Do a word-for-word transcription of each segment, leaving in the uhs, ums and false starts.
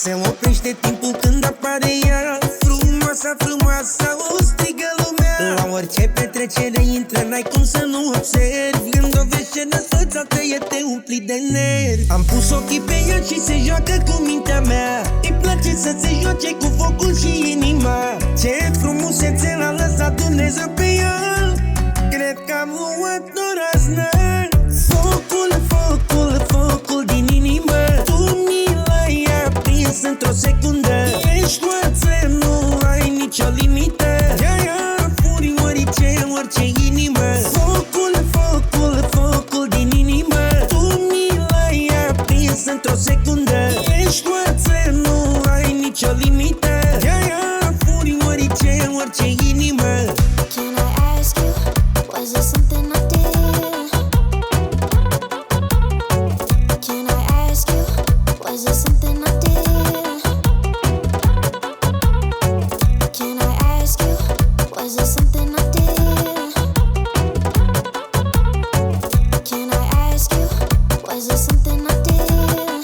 Se oprește timpul când apare ea, frumoasa, frumoasa, o strigă lumea. La orice petrecere intră, n-ai cum să nu observi. Când o vezi ce năsățată e, te umpli de nervi. Am pus ochii pe ea și se joacă cu mintea mea. Îi place să se joace cu focul și inima. Ce frumusețe l-a lăsat Dumnezeu pe ea. Cred că am luat o raznă. Focul, focul, focul din inimă, tu mi l-ai aprins într-o secundă. Ești toață, nu ai nicio limită. De-aia furi orice, orice inimă. Focul, focul, focul din inimă, tu mi l-ai aprins într-o secundă. Ești toață, nu ai nicio limită. De-aia furi orice, orice inimă. Can I ask you, was it something I did? Can I ask you, was it something I did? Can I ask you, was it something I did? Can I ask you, was it something I did?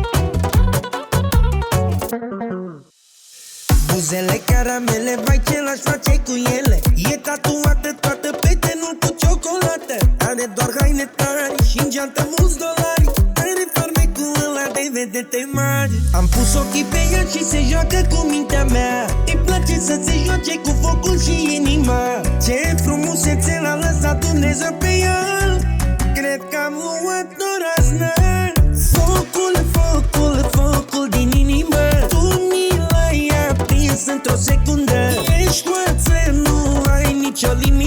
Buzele caramele, vai ce l-aș face cu ele. E tatuată toată pe tenul cu ciocolată. Are doar haine tari și în geantă mulți dolari. Are farmecul ăla de vedete mari. Am pus ochii pe ea și se joacă cu mintea mea. Îi place să se joace cu focul și inima. Ce frumusețe l-a lăsat Dumnezeu pe ea. Cred că am luat o raznă. Focul, focul, focul din inimă, tu mi l-ai aprins într-o secundă. Ești toață, nu ai nicio limită.